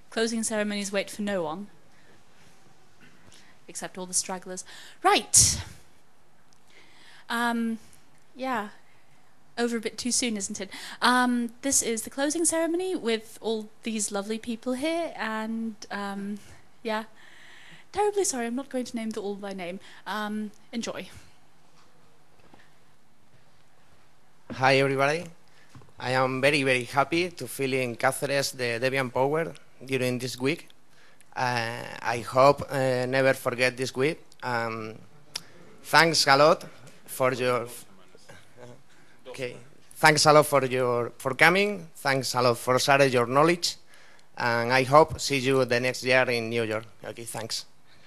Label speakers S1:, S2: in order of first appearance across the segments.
S1: Closing ceremonies wait for no one, except all the stragglers. Right. Yeah. Over a bit too soon, isn't it? This is the closing ceremony with all these lovely people here, and yeah. Terribly sorry, I'm not going to name them all by name. Enjoy.
S2: Hi everybody. I am very, very happy to feel in Cáceres the Debian power during this week. I hope never forget this week. Thanks a lot for your... Okay. Thanks a lot for coming. Thanks a lot for sharing your knowledge. And I hope see you the next year in New York. Okay, thanks.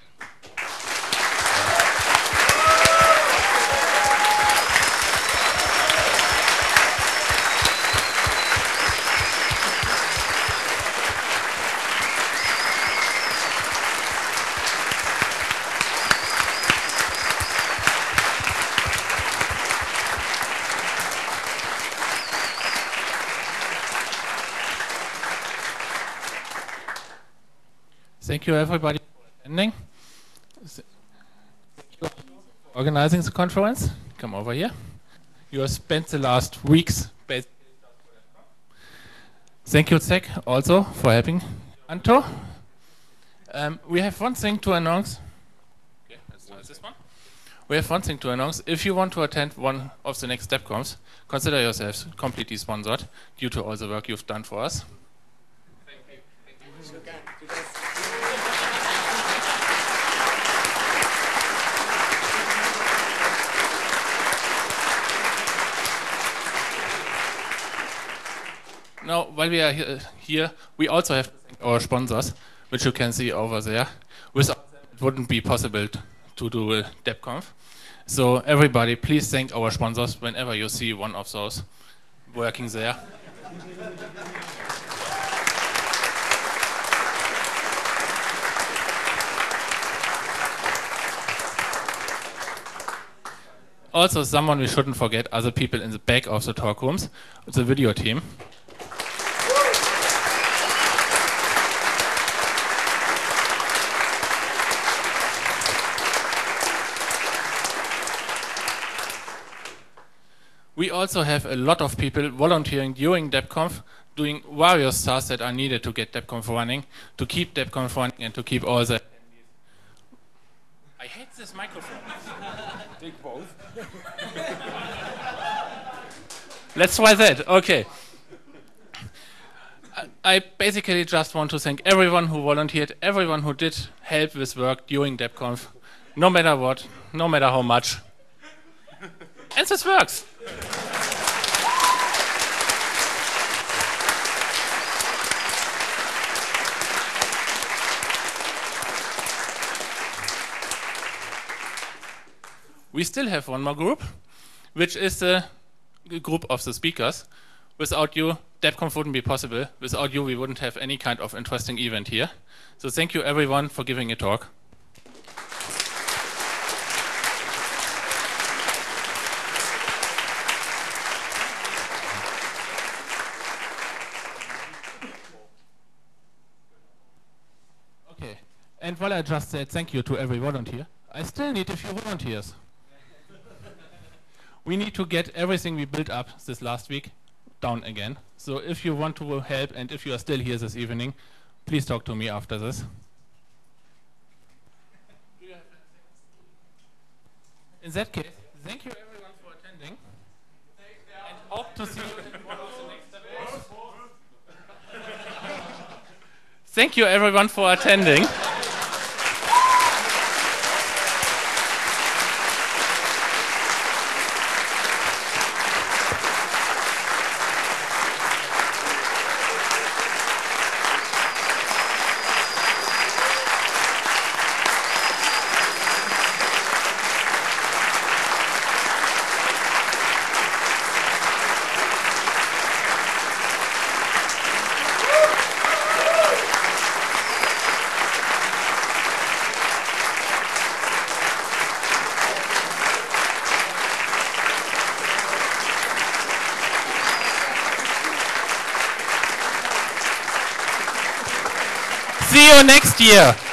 S3: Thank you, everybody, for attending. Thank you for organizing the conference. Come over here. You have spent the last weeks basically. Thank you, Zach, also for helping Anto. We have one thing to announce. Okay, let's try this one. We have one thing to announce. If you want to attend one of the next DebConfs, consider yourselves completely sponsored due to all the work you've done for us. Now, while we are here, we also have to thank our sponsors, which you can see over there. Without them, it wouldn't be possible to do a DebConf. So everybody, please thank our sponsors whenever you see one of those working there. Also, someone we shouldn't forget are the people in the back of the talk rooms, the video team. We also have a lot of people volunteering during DebConf, doing various tasks that are needed to get DebConf running, to keep DebConf running, and to keep all the... I hate this microphone.
S4: Take both.
S3: Let's try that. Okay. I basically just want to thank everyone who volunteered, everyone who did help with work during DebConf, no matter what, no matter how much. And this works. We still have one more group, which is the group of the speakers. Without you, DebConf wouldn't be possible. Without you, we wouldn't have any kind of interesting event here. So thank you everyone for giving a talk. Okay, and while I just said thank you to every volunteer, I still need a few volunteers. We need to get everything we built up this last week down again. So if you want to help and if you are still here this evening, please talk to me after this. In that case, thank you everyone for attending and hope to see you in one of the next episodes. Thank you everyone for attending. See you next year.